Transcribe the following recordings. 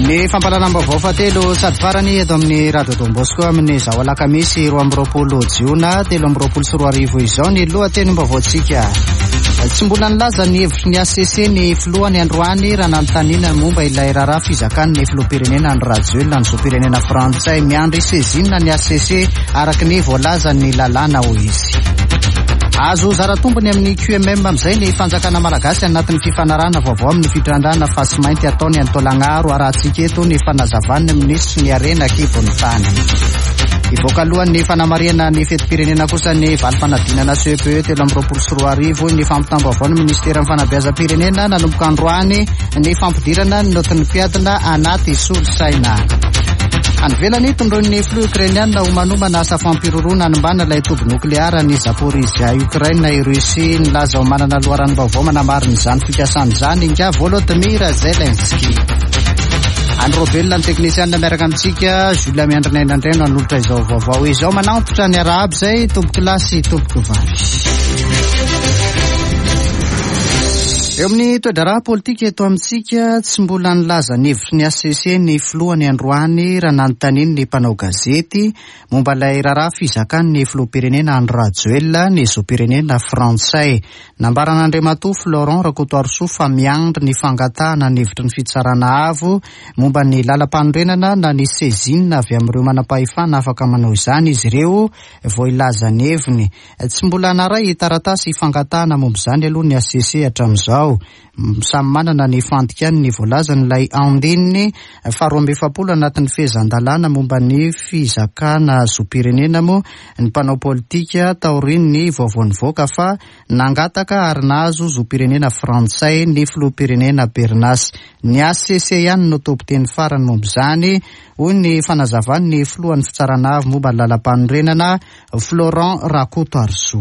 Ny fampalalam-baovao fatelo sady farany eto amin'ny Radio Don Bosco amin'ny zao alakamisy 12 jiona 2024 izao ny lohatenim-baovaontsika. Tsy mbola nilaza ny hevitry ny ACC ny filohany androany raha nanontaniana momba ilay raharaha fizakany ny filoham-pirenena ny Rajoelina ny zoam-pirenena frantsay miandry sezinina ny ACC araky ny voalaza ny lalàna ho izy. Azo zaratombony amin'ny QMM amin'izay ny fanjakana malagasy anatin'ny fifanarana vaovao amin'ny fitrandrana fasy mainty ataony Antolagnaro arahantsika eto ny fanazavan'ny ministry ny arena kibony tany. Ivoaka alohan'ny fanamariana ny fetim-pirenena kosa ny valim-panadinana CEPE 2024 ny fampitam-baovao ny ministera fanabeazam-pirenena nanomboka androany ny fampidirana ny notin'ny mpiadina anaty solosaina. Anvelany tondron'ny flou ukrainiana ho manomana asa fampiroroana nombana ilay toby nokleara ny Zaporizhia Ukraina i Russia nilaza ho manana loharano vaovao manamarina izany fikasan'izany nga Volodymyr Zelensky. Andro velona ny teknisianina miaraka amintsika Julia Miandrinaina Andreno hanolotra izao vaovao izao manampotra ny arahaba izay tomboky lasy tomboky vavy. Eo amin'ny toedraraha politika eto amintsika tsy mbola nilaza ny hevitry ny ACC ny filohany androany raha nanontaniany ny mpanao gazety momba ilay raharaha fizakany ny filoham-pirenena ny Rajoelina ny zoam-pirenena frantsay. Nambaran'Andriamatoa Florent Rakotoarso fa miandry ny fangatahana ny hevitry ny fitsarana avo momba ny lalam-panorenana na ny sezinina avy amin'ireo manam-pahefana afaka manao izany izy ireo vao ilaza ny heviny. Tsy mbola naray taratasy fangatahana momba izany aloha ny ACC hatramin'izao. Samy manana ny fantikany ny voalazan'ilay andininy 12 anatin'ny fehezan-dalàna momba ny fizakana zoam-pirenena moa ny mpanao politika taoriny ny vaovao nivoaka fa nangataka ary nahazo zoam-pirenena frantsay ny filoham-pirenena Bernas. Ny ACC ihany no tompiteny farany momba izany hoy ny fanazavany ny filohan'ny fitsarana avy momba ny lalam-panorenana Florent Rakotoarso.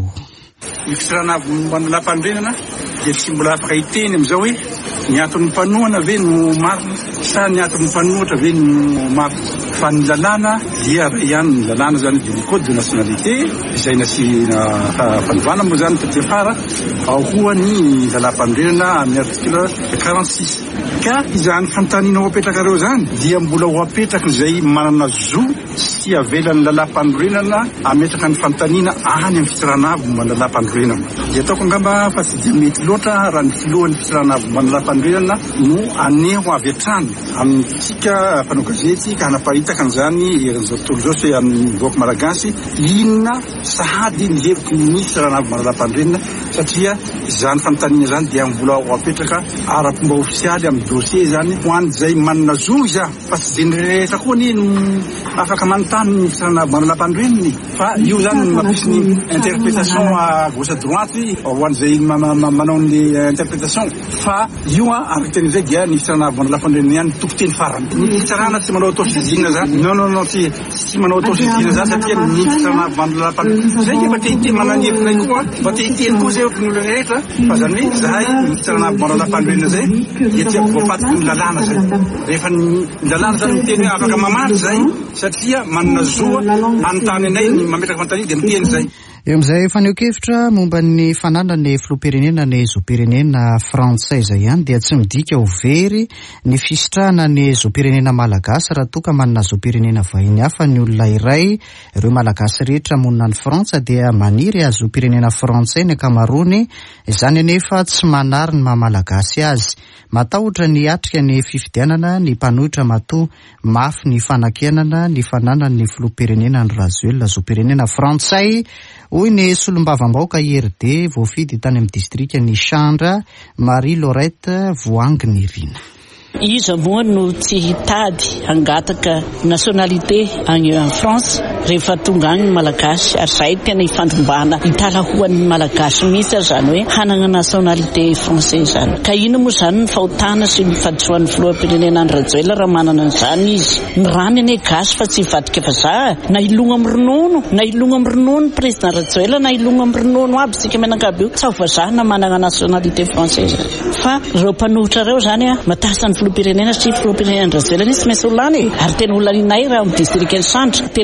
Ny fitsarana avy momba ny lalam-panorenana dia tsy mbola afaka hiteny amin'izao hoe ny aton'ny mpanohana ve no marina sa ny aton'ny mpanohatra ve no marina. Fa ny lalàna dia ihany ny lalàna zany dia ny code de nationalité izay nasiana fanovana moa zany taty afara ao koa ny lalam-panorenana amin'ny artikle 46. Ka izany fanontaniana ho apetrakareo zany dia mbola ho apetraka izay manana zo sy avelan'ny lalam-panorenana ametraka ny fanontaniana any amin'ny fitsarana avy momba ny lalam-panorenana. Dia ataoko angamba fa tsy dia mety loatra raha ny filohan'ny fitsarana avy momba ny lalam-panorenana no aneho avy hatrany amintsika mpanao gazety ka hanaparitaka an'izany eran'izao tontolo izao sy amin'ny vahoaka malagasy inona sahady ny hevitry ny fitsarana avy momba ny lalam-panorenana satria izany fanontaniana zany dia mbola ho apetraka ara-pomba ofisialy amin'ny dossier zany ho an'izay manana zo iza fa tsy dia rehetra koa ny afaka manontany ny fitsarana avy momba ny lalam-panorenana fa io zany mampisy ny interprétation à gauche à droite ho an'izay manao ny interprétation fa io araka teny izay dia ny fitsarana avy momba ny lalam-panorenana ihany tompiteny farany. Ny fitsarana tsy manao autosaisine zany non tsy manao autosaisine zany satria ny fitsarana avy momba ny lalam-panorenana zay mba te mananevina koa mba te hiteny koa zay ny olona rehetra fa zany hoe zahay ny fitsarana avy momba ny lalam-panorenana zay dia tiako voafatiky ny lalàna zay rehefa ny lalàna zany miteny hoe afaka mamaly zay satria manana zoa anontany anay ny mametraka fanontaniana dia miteny zay. Eo amin'izay faneho-kevitra momba ny fananany filoham-pirenena ny zoam-pirenena frantsay izay ihany dia tsy midika ho very ny fisitrahana ny zoam-pirenena malagasy raha toa ka manana zoam-pirenena vahiny hafa ny olona iray. Ireo malagasy rehetra monina ny Frantsa dia maniry zoam-pirenena frantsay ny ankamaroany izany anefa tsy manary ny maha-malagasy azy. Matahotra ny atrika ny fifidianana ny mpanohitra matoa mafy ny fanakenana ny fananany ny filoham-pirenena ny Rajoelina zoam-pirenena frantsay hoy ny solombavam-bahoaka IRD voafidy tany amin'ny distrika ny Chandra Marie Laurette Voangy Nirina. Iza moa no tsy hitady hangataka nationalité any France rehefa tonga any malagasy ary zay tena hifandombana hitalahoan'ny malagasy mihitsy zany hoe hanana nationalité français zany. Ka ino moa zany ny fahotana sy ny fahadisoan'ny filoham-pirenena ny Rajoelina raha manana an'izany izy. Ny rany ane gasy fa tsy hivadika fa za na ilonga amin'ny ronono président Rajoelina na ilonga amin'ny ronono aby sika menankaby io tsy ho vazaha na manana nationalité française. Fa ireo mpanohitra reo zany matasa ny filoham-pirenena sy filoham-pirenena ny Rajoelina tsy maintsy olany ary tena olana inay raha amin'ny district ny Centre tena mbola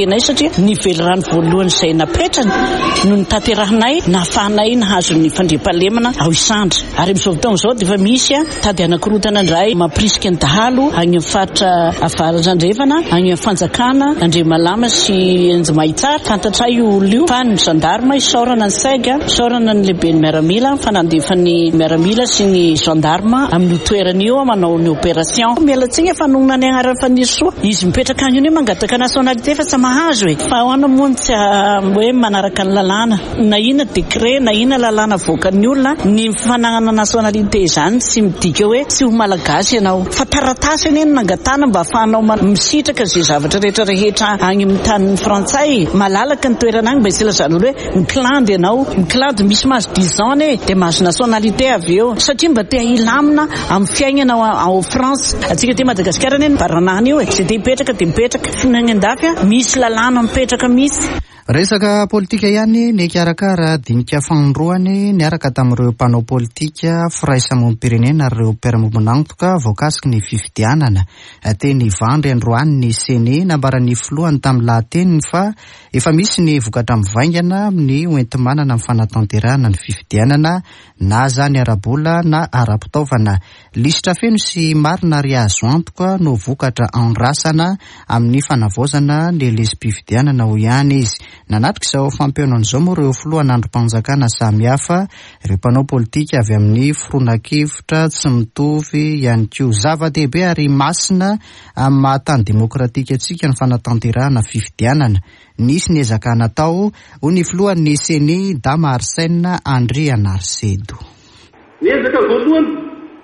anay satria nively rano voalohany izay napetrany no nitanterahinay nahafahanay nahazo ny fandriampahalemana ao Isandra. Ary amin'izao fotoana izao dia efa misy tady anankirotana indray mampirisika ny dahalo any amin'ny faritra Avarazandrevana, any amin'ny fanjakana Andriamalama sy Anjimahitsara. Fantatra io olona io fa ny gendarme isaorana ny saiga, isaorana ny lehibe ny miaramila, fanandefa ny miaramila sy ny gendarme amin'ny toerana io manao ny opération. Mialatsigny fa nonona ny agnarany fanisoa izy mipetraka any io mangataka nationalité fa tsy mahazo fa ahoana moa tsy hoe manaraka ny lalàna na ina décret na ina lalàna voakan'ny olona ny fananana nationalité izany tsy midika hoe tsy ho malagasy ianao fa taratasy eny nangatana mba afahanao misitraka zay zavatra rehetra any amin'ny tanin'ny frantsay malalaka ny toerana any mba isilazana hoe miklandy ianao miklandy misy mahazo 10 ans dia mahazo nationalité avy eo satria mba te hilamina amin'ny fiainanao ao France. Atsika te Madagasikara eny baranahana io zay te mipetraka finany andafy misy lalàna mipetraka misy. Resaka politika ihany ny karakara dinika fanondroany niaraka tamin'ireo mpanao politika firaisamonim-pirenena ary ireo mpiara-mombonantoka voakasiky ny fifidianana teny Vandry androany ny CENI nambarany filohany tamin'ny lahateny fa efa misy ny vokatra mivaingana amin'ny oentimanana amin'ny fanatanterahana ny fifidianana na zany arabola na ara-pitaovana. Lisitra feno sy marina ary azo antoka no vokatra andrasana amin'ny fanavaozana ny lesy-pifidianana ho ihany izy. Nanatrika izao fampiaonana izao moa ireo filohan'ny androm-panjakana samihafa, ireo mpanao politika avy amin'ny foronakevitra tsy mitovy ihany koa. Zava-dehibe ary masina amin'ny mahatany demokratika antsika ny fanatanterahana fifidianana. Nisy ny ezaka natao ho ny filohan'ny CENI Dama Arsène Andry Anarsedo. Ny ezaka voalohany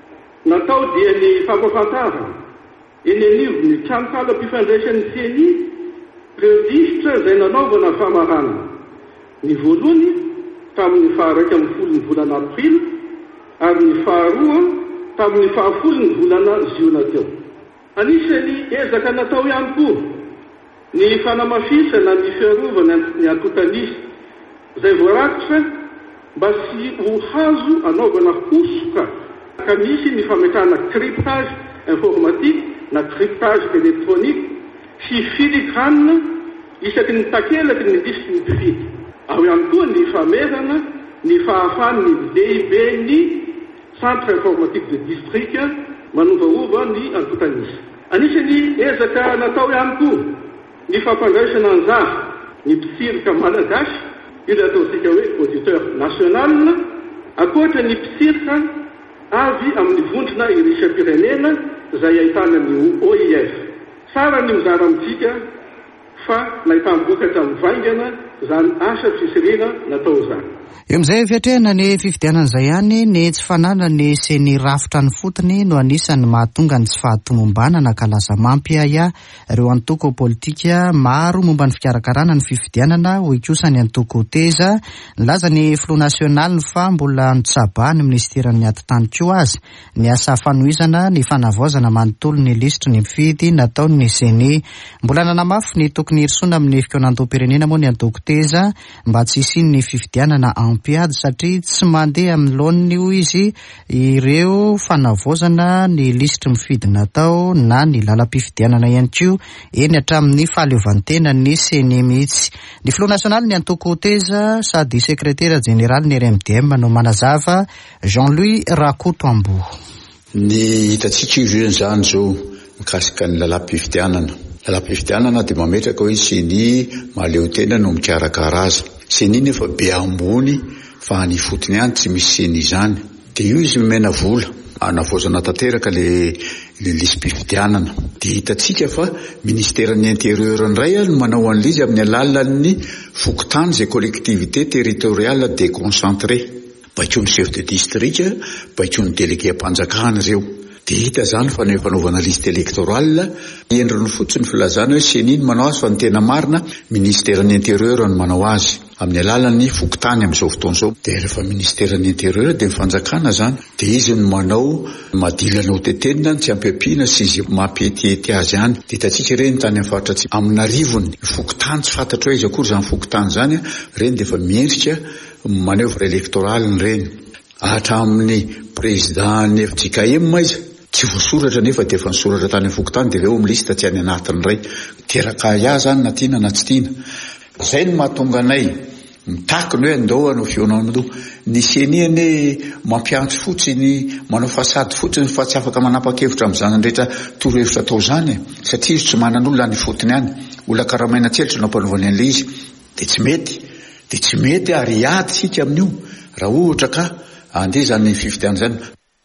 natao dia ny fampafantarana eny anivo ny trano mpifandraisan'ny CENI registre izay nanaovana famarana. Ny voalohany tamin'ny 1 ny volana april ary ny faharoa tamin'ny 10 ny volana ziona teo. Anisany ezaka natao ihany koa ny fanamafisana ny fiarovana ny antotanisa izay voarakitra mba sy ho hazo anaovana kosoka ka misy ny fametrahana cryptage informatique na cryptage électronique sy filigrane isaky ny takelaky ny lisy ny mpifidy. Ao ihany koa ny famerana ny fahafahan'ny lehiben'ny centre informatique de district manovaova ny antotanisa. Anisany ezaka natao ihany koa ny fampandraisana anjara ny mpisirika malagasy io ataontsika hoe auditeur national akoatra ny mpisirika avy amin'ny vondrona irisapirenena izay ahitana ny OIF. Tsara ny mizara amintsika fa nahitam-bokatra mivaingana izany asa fisirina natao izany. Eo amin'izay fiatrehana ny fifidianana izay ihany ny tsy fanana ny CENI rafitra ny fotony no anisany mahatonga ny tsy fahatomombana na kalaza mampy ireo antoko politika maro momba ny fikarakarana ny fifidianana ho ikosany antoko teza. Nilaza ny Front National fa mbola nitsabany ministeran'ny atitany koa azy ny asa fanohizana ny fanavaozana manontolo ny lisitra ny mpifidy nataony CENI. Mbola nanamafy ny tokony hirosona amin'ny fikonan-tom-pirenena moa ny antoko teza mba tsy hisiany ny fifidianana ampiady satria tsy mandeha amin'ny laoniny io izy ireo fanavaozana ny lisitra mifidy natao na ny lalam-pifidianana ihany koa eny hatramin'ny fahaleovantena ny CENI mihitsy. Ny Front National ny antoko teza sady sekretera jeneraly ny RMDM no manazava Jean-Louis Rakotombo. Ny hitatsika io zany zao mikasika ny lalam-pifidianana. Lalam-pifidianana dia mametraka hoe CENI mahaleo tena no mikarakara azy. CENI nefa be ambony fa ny fotony ihany tsy misy CENI izany. Dia io izy mena vola anavaozana tanteraka le lisam-pifidianana. Dia hitatsika fa ministeran'ny intérieur ndray no manao an'izy amin'ny alalan'ny fokontany izay collectivité territoriale déconcentrée. Baikony chef de district, baikony délégué am-panjakana ireo. Dia hita zany fa ny fanaovana liste électorale endriny fotsiny filazana hoe CENI no manao azy fa ny tena marina ministeran'ny intérieur no manao azy amin'ny alalan'ny fokontany amin'izao fotoana izao. Dia rehefa ministeran'ny intérieur dia mifanjakana zany dia izy no manao madilana ho tetenina tsy ampiampiana sy izy mampietiety azy ihany. Dia hitatsika ireny tany amin'ny faritra atsika amin'ny arivony fokontany tsy fantatra hoe izy akory zany fokontany zany ireny dia efa miendrika manœuvre électorale reny hatramin'ny président FJKM izy tsy voasoratra nefa de efa nisoratra tany am'fokotany de reo amin'ny lista tsy any anatiny ray teraka ya zany na tiana na tsy tiana. Zay no mahatonga anay mitakiny hoe andao anao fionao ny seniany mampiantso fotsiny manao fasady fotsiny fa tsy afaka manapa-kevitra amin'izany rehetra torohevitra atao zany satria izy tsy manan'olona ny fotony any olona karamaina tselitra no ampanovany an'le izy de tsy mety ary ady sika amin'io raha ohatra ka andeha zany fifidiana zany.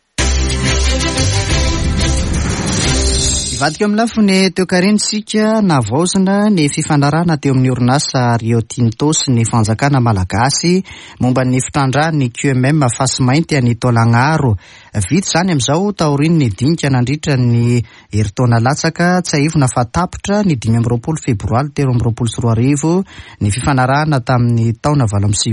Ivadika amin'ny lafiny toekarentsika navaozina ny fifanarahana teo amin'ny orinasa Rio Tinto sy ny fanjakana malagasy momba ny fitrandrahan'ny QMM fasy mainty any Tolagnaro. Vita zany amin'izao taoriny ny dinika nandritra ny heritaona latsaka tsy ahivona fa tapitra ny 5 febroary 2024 ny fifanarahana tamin'ny taona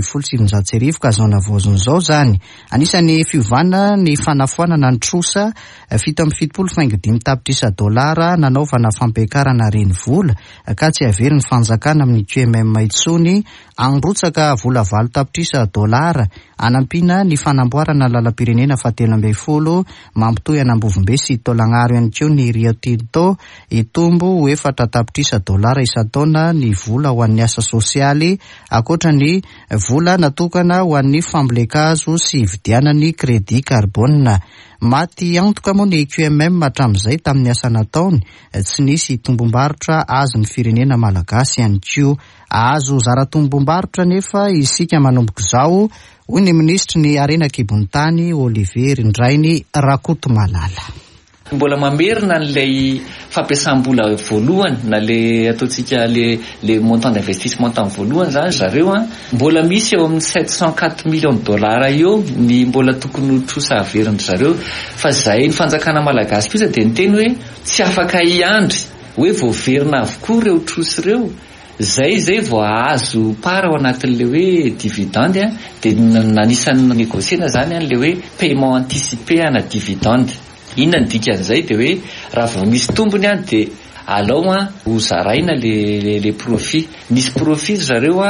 2017 ka zao navaozon'izao zany. Anisan'ny fiovana ny fanafoanana ny trosa fito amby 70.5 tapitrisa dolara nanaovana fampiakarana reny vola ka tsy avery ny fanjakana amin'ny QMM itsony anrotsaka vola 8 tapitrisa dolara anampiana ny fanamboarana lalam-pirenena fahatelo amby folo mampitohy an'Ambovombe sy Tolagnaro ihany koa ny Rio Tinto itombo 4 tapitrisa dolara isan-taona ny vola ho an'ny asa sosialy akoatra ny vola natokana ho an'ny fambolekazo sy vidianany crédit carbone. Maty antoka moa ny QMM hatramin'izay tamin'ny asa nataony tsy nisy tombom-barotra azo ny firenena malagasy ihany koa. Azo zara-tombom-barotra nefa isika manomboka izao hoy ny ministry ny Arena Kibonitany Olivier Rindrainy Rakotomalala. Mbola mamerina n'ilay fampiasam-bola voalohany na le ataontsika le montant d'investissement tamin'ny voalohany zany zareo mbola misy eo amin'ny 704 millions dollars eo ny mbola tokony ho trosa averiny zareo fa zay ny fanjakana malagasy kosa de niteny hoe tsy afaka iandry hoe voaverina avokoa reo trosy reo zay vao azo para ao anatin'le hoe dividende de nanisan'ny négociena zany le hoe paiement anticipé ana dividende. Inona ny dikan'izay de hoe raha vao misy tombony de alao ho zaraina le profit. Nisy profit zareo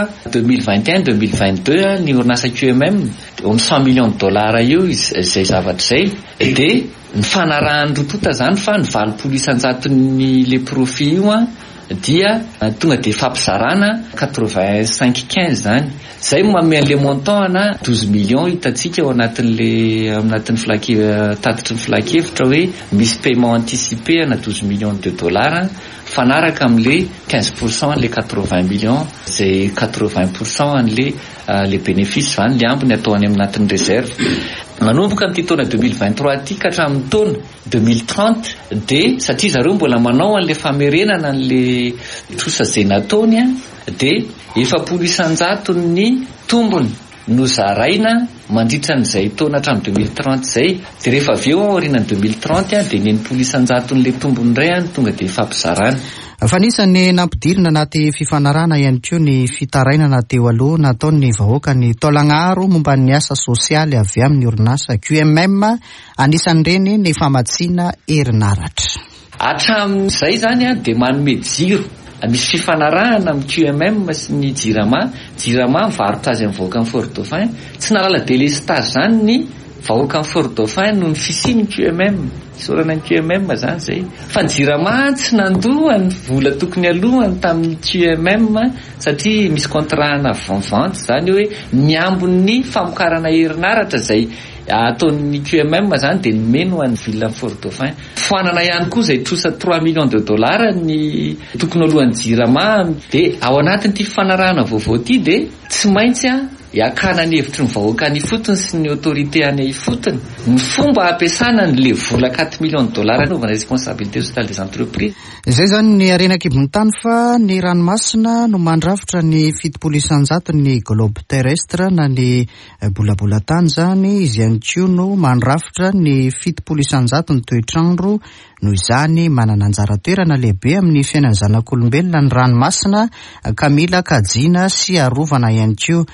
2021-2022 ny orinasa QMM eo amin'ny 100 millions dollars eo izay zavatra zay de ny fanarahany rotota zany fa ny 20% ny le profit io dia tonga de fampizarana 85-15 zany. Zay mamea le montant 12 millions hitatsika ao anatin'ny flaky tatitry ny flakevitra hoe misy paiement anticipé 12 millions de dollars fanaraka am'le 15% le 80 millions zay 80% an'le le bénéfice zany le ambiny atao any anatin'ny réserve. Manomboka amin'ity taona 2023 ity ka hatramin'ny taona 2030 de satria zareo mbola manao an'le famerenana an'le trosa zay nataony de 400 ny tombony no zaraina mandritra n'izay taona hatramin'ny 2030 zay de rehefa avy eo aorianany 2030 de ny 100 n'le tombony ray tonga de fampizarana. Fa nisany nampidirina anaty fifanarahana ihany koa ny fitarainana teo aloha nataon'ny vahoaka ny Tolagnaro momba ny asa sosialy avy amin'ny orinasa QMM anisan'ireny ny famatsiana herinaratra. Hatramin'izay zany de manome jiro misy fifanarahana amin'ny QMM sy ny Jirama mivarotra azy amin'ny vahoaka amin'ny Fort Dauphin tsy nalala délestage zany ny vahoaka amin'ny Fort Dauphin noho ny fisiany QMM sorana ny QMM zany zay fa ny Jirama tsy nandoa ny vola tokony alohany tamin'ny QMM satria misy contrat vente zany hoe miambony famokarana herinaratra zay ataon'ny QMM zany de nomeno an'ny ville amin'ny Fort Dauphin. Foanana ihany koa zay trosa 3 millions de dollars ny tokony alohan'ny Jirama de ao anatin'ity fifanarahana vaovao ity de tsy maintsy hiakana ny hevitry ny vahoaka ny fotony sy ny autorité any fotony ny fomba ampiasana le vola 4 millions de dollars anaovana responsabilité sociale des entreprises. Izay zany ny Arena Kibonitany fa ny ranomasina no mandrafitra ny 700 ny globe terrestre na ny bolabolatany zany izy ihany koa no mandrafitra ny 700 ny toetrandro noho izany manana anjara toerana lehibe amin'ny fiainan'ny zanak'olombelona ny ranomasina ka mila kajiana sy arovana ihany koa.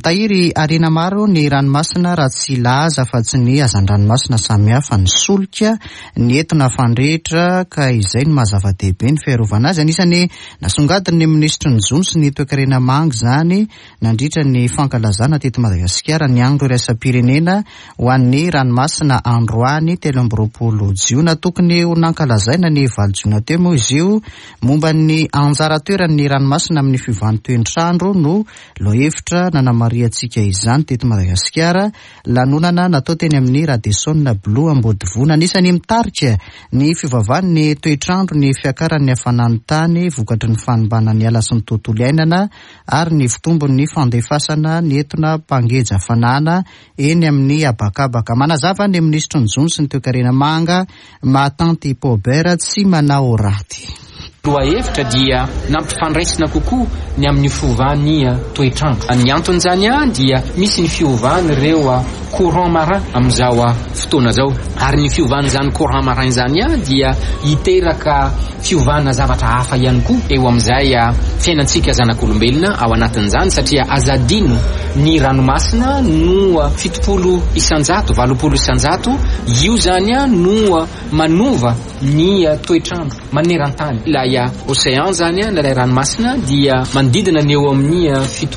voatahiry arena maro ny ranomasina raha tsy laza fa tsy ny hazan-dranomasina samihafa ny solika ny entona fandrehitra ka izay ny mahazava-dehibe ny fiarovana azy. Anisany nasongadiny ny ministra ny Zony sy ny toe-karena Manga zany nandritra ny fankalazana teto Madagasikara ny andro iraisam-pirenena ho an'ny ranomasina Androany 13 Jiona. Tokony ho nankalazaina ny 20 Jiona teo moa izy io momba ny anjara toeran'ny ranomasina amin'ny fiovan'ny toetr'andro no lohevitra nanamariantsika izany teto Madagasikara. Lanonana natao teny amin'ny Radisson Blue Ambodivona. Anisany mitarika ny fivavahan'ny toetr'andro ny fiakaran'ny hafanan'ny tany vokatry ny fanombana ny ala sy ny tontolo iainana ary ny fitombon'ny fandefasana ny entona mpangeja hafanana eny amin'ny abakabaka. Manazava ny ministra ny Zony sy ny toe-karena Manga Matanty Pobera tsy manao raty. Lohahevitra dia nampifandraisina kokoa ny amin'ny fiovany toetr'andro. Ny anton'izany dia misy ny fiovany ireo courant marin amin'izao fotoana zao, ary ny fiovan'izany courant marin zany dia hiteraka fiovana zavatra hafa ihany koa eo amin'izay fiainantsika zanak'olombelona ao anatin'izany, satria azadino ny ranomasina no 70 isanjato, 80 isanjato. Io zany no manova ny toetr'andro maneran-tany. Ilay océan zany ilay ranomasina dia manodidina ny eo amin'ny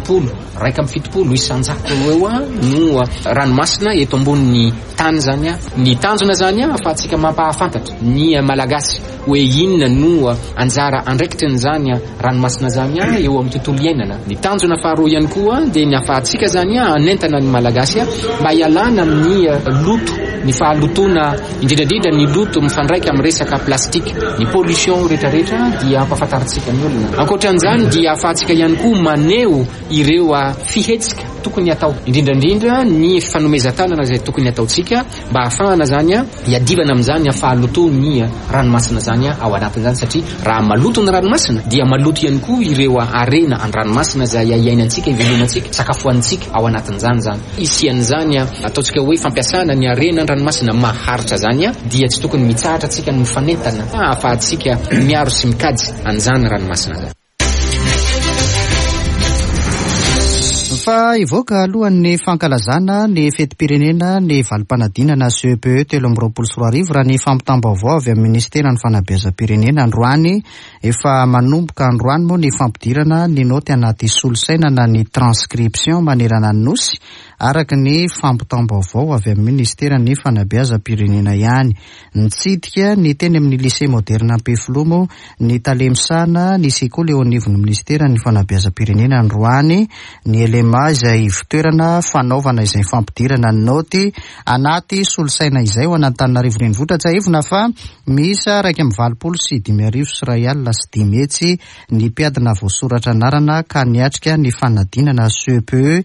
70 isanjato eo no ranomasina eto ambonin'ny tany zany. Ny tanjona zany afahantsika mampahafantatra ny malagasy hoe inona no anjara andraikitry zany ranomasina zany eo amin'ny tontolo iainana. Ny tanjona faharoa ihany koa dia ny afahantsika zany anentana ny malagasy mba ialana amin'ny loto, ny fahalotona indrindrandrindra ny loto mifandraika amin'ny resaka plastika, ny pollution rehetrarehetra dia ampahafantaritsika ny olona. Ankoatran'izany dia afahantsika ihany koa maneho ireo fihetsika tokony atao, indrindrandrindra ny fanomezan-tanana izay tokony ataontsika mba ahafahana zany iadivana amin'izany fahalotony ranomasina zany ao anatin'izany, satria raha maloto ny ranomasina dia maloto ihany koa ireo arena an-dranomasina izay iainantsika, ivelonantsika, sakafoantsika ao anatin'izany zany. Isian'izany ataontsika hoe fampiasana ny arena an-dranomasina maharitra zany dia tsy tokony mitsahatra antsika ny mifanentana ahafahantsika miaro sy mikajy an'izany ranomasina zany. Fa ivoaka alohan'ny fankalazana ny fetim-pirenena ny valim-panadinana CEPE 13 raha ny fampitam-baovao avy amin'ny ministeran'ny fanabeazam-pirenena Androany. Efa manomboka Androany moa ny fampidirana ny noty anaty solosaina na ny transcription manerana ny nosy araka ny fampitam-baovao avy amin'ny ministeran'ny fanabeazam-pirenena ihany. Nitsidika ny teny amin'ny lycée moderne Ampefilomo ny talemsana ny sekoly eo anivon'ny ministeran'ny fanabeazam-pirenena Androany ny elema izay fitoerana fanaovana izay fampidirana ny noty anaty solosaina izay ho an'Antananarivo renivohitra. Tsy ahivona fa misa 125 sy 5 hetsy ny mpiadina voasoratra anarana ka niatrika ny fanadinana CEPE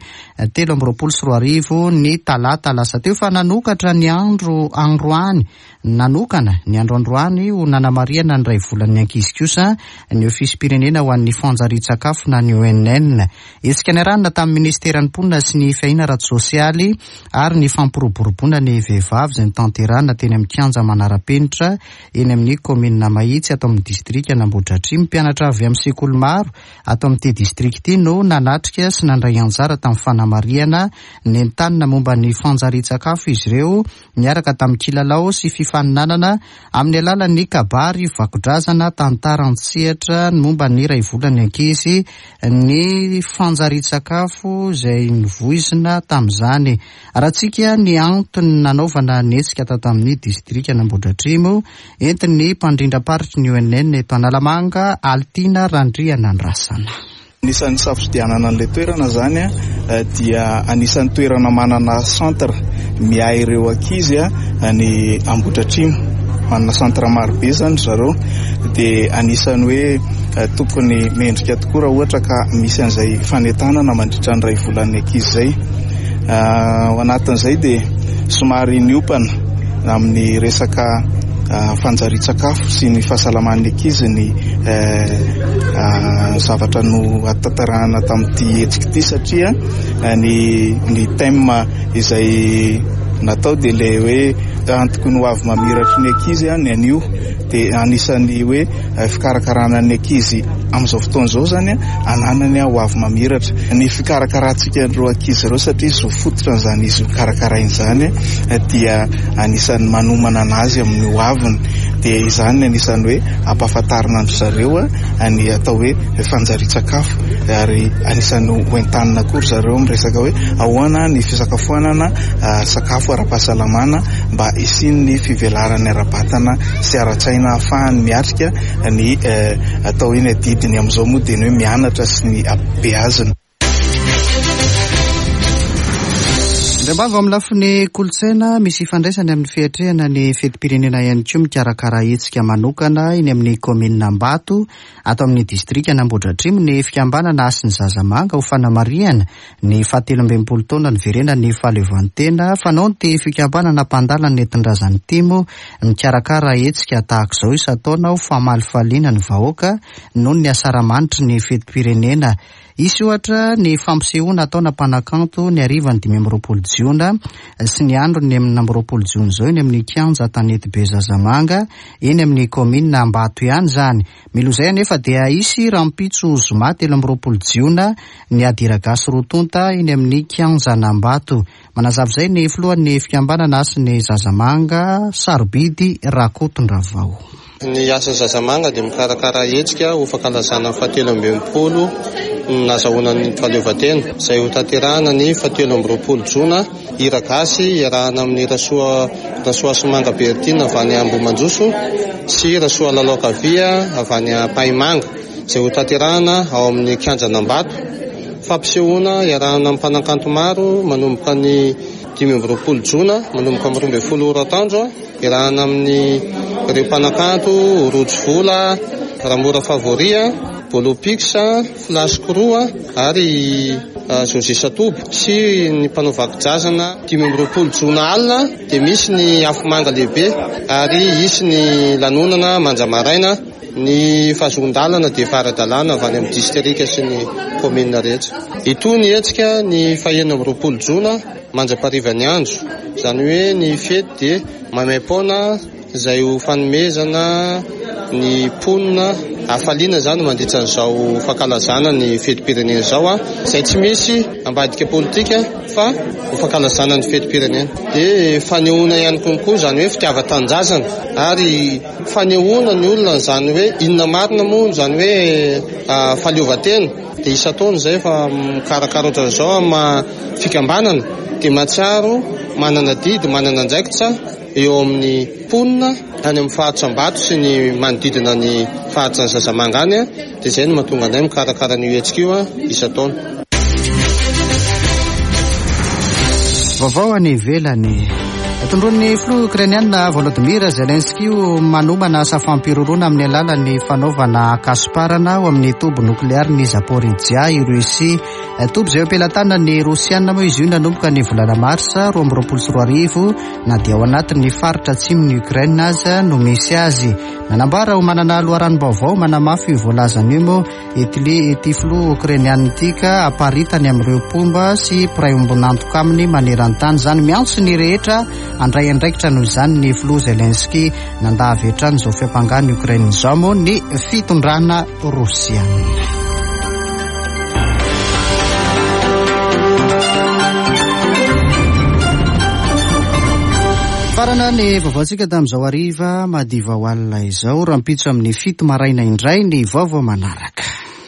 13 ny talata lasa teo. Fa nanokatra ny andro Androany, nanokana ny andro Androany ho nanamariana ny ray volan'ny ankizy kosa ny ofisy-pirenena ho an'ny fanjarian-tsakafo na ny ONN. Isikanerana tamin'ny ministeran'ny mponina sy ny fiaina ara-tsosialy ary ny fampiroboroboana ny vehivavy izay nitanterana teny amin'ny kianja manara-penitra eny amin'ny komina Mahitsy ato amin'ny distrika Nambodratrimo. Mpianatra avy amin'ny sekoly maro ato amin'ity distrikty no nanatrika sy nandray anjara tamin'ny fanamariana ny entanina momba ny fanjarian-tsakafo izy ireo niaraka tamin'ny kilalao sy fifaninanana amin'ny alalan'ny kabary vakodrazana tantaran-tsehatra momba ny ray volan'ny ankizy ny fanjarian-tsakafo izay nivoizina tamin'izany. Rahantsika ny antony nanaovana netsika tato amin'ny distrika Nambodratrimo entiny mpandrindra-paritry ny ONN eto Analamanga Altina Randriana Andrasana. Anisan'ny safidianana an'ilay toerana zany dia anisan'ny toerana manana centre miay ireo ankizy ny Ambodratrimo, manana centre marobe zany zareo, dia anisan'ny hoe tokony mendrika tokoa raha ohatra ka misy an'izay fanentanana mandritra ny ray volan'ny ankizy zay. Ao anatin'izay dia somary niopana amin'ny resaka fanjarian-tsakafo sy ny fahasalaman'ny ankizy ny zavatra no atantarahana tamin'ity hetsika ity, satria ny thème izay natao dia le hoe antoky ny hoavy mamiratry ny ankizy ny anio dia anisan'ny hoe fikarakarana ny ankizy amin'izao fotoana izao zany ananany hoavy mamiratra ny fikarakarantsika an'ireo ankizy ireo satria izy fototra n'izany izy karakarainy izany dia anisan'ny manomana anazy amin'ny hoaviny dia izany anisan'ny hoe ampahafantarina andro zareo ny atao hoe fanjari-tsakafo ary anisan'ny hoentanina kory zareo miresaka hoe ahoana ny fisakafoanana sakafo ara-pahasalamana mba isiny ny fivelarany ara-batana sy ara-tsaina ahafahany miatrika ny atao hoe ny adidiny amin'izao moa dia ny hoe mianatra sy ny abeazina. Rembava amin'ny lafiny kolotsaina misy ifandraisany amin'ny fiatrehana ny fetim-pirenena ihany koa mikarakara hetsika manokana iny amin'ny komina Ambato ato amin'ny distrika Ambohidratrimo ny fikambanana Asy ny Zazamanga ho fanamariana ny 17 taona ny verena ny fahaleovantena fanao ny fikambanana mpandala ny etin-drazany timo mikarakara hetsika tahaka izao isa-taona ho famalifaliana ny vahoaka noho ny asaramanitry ny fetim-pirenena. Isy ohatra ny fampisehoana ataona mpanakanto ny arivany 20 jiona sy ny andro ny 20 jiona izao eny amin'ny kianja tanety be Zazamanga eny amin'ny komina Ambato ihany zany. Milozay anefa dia isy rampitso zoma 13 jiona ny adiragasy rotonta eny amin'ny kianja Ambato. Manazava izay ny filohan'ny fikambanana Asy ny Zazamanga Sarobidy Rakotondravao. Ny Asy ny Zazamanga dia mikarakara hetsika ho fankalazana 17 nazahoana ny fahaleovantena izay ho tanterahana ny 17 jona iragasy iarahana amin'ny rasoa Somanga Bertina avy any Ambohimanjoso sy rasoa Lalokavia avy any Paimanga izay ho tanterahana ao amin'ny kianjana Ambato. Fampisehoana iarahana amin'ny mpanakanto maro manomboka ny 15 jona manomboka amin'ny 12 orantandro iarahana amin'ny ireo mpanakanto Rojo Vola, Ramora Favoria, Bolopix, Flash Croix ary José Satobo sy ny mpanao vakijazana 15 jona alina dia misy ny afomanga lehibe ary isy ny lanonana manjamaraina ny fahazondalana dia faradalana avy any amin'ny distrika sy ny komina rehetra. Itony hetsika ny 19 jona manjam-parivany andro izany hoe ny fety dia maimaim-poana izay ho fanomezana ny ponina hafaliana zany mandritra an'izao fankalazana ny fetim-pirenena izao izay tsy misy ambadika politika fa ho fankalazana ny fetim-pirenena dia fanehoana ihany konkoa zany hoe fitiava-tanindrazana ary fanehoana ny olona zany hoe inona marina moa zany hoe fahaleovantena dia isa-taona izay fa mikarakara ohatran'izao amin'ny fikambanana dia mahatsiaro manana didy manana andraikitra eo amin'ny ponina any amin'ny fahatsa Ambato sy ny manodidina ny fahatsa ny Zazamanga any dia izay no mahatonga anay mikarakara ny hetsika io isa-taona. Vaovao any ivelany. Tondron'ny filoha Ukrainiana Volodymyr Zelensky manomana asa fampiroroana amin'ny alalan'ny fanaovana kasparana ao amin'ny tobo nokleary ny Zaporizhia i Russia. Tobo izay ampelantanana ny Rosiana moa izy io nanomboka ny volana Marsa 2024 na dia ao anatin'ny faritra atsimon'ny Ukraine aza no misy azy. Nanambara ho manana loharanom-baovao manamafy voalazany io moa ity filoha Ukrainiana ity ka aparitany amin'ireo pomba sy mpiray ombonantoka aminy maneran-tany zany miantso ny rehetra andray andraikitra noho izany ny filoha Zelensky nandavy hatrany izao fiampangany Ukraine izao moa ny fitondrana Rosiana. Farana ny vaovaontsika tamin'izao hariva madiva ho alina izao rampitso amin'ny 7 maraina indray ny vaovao manaraka.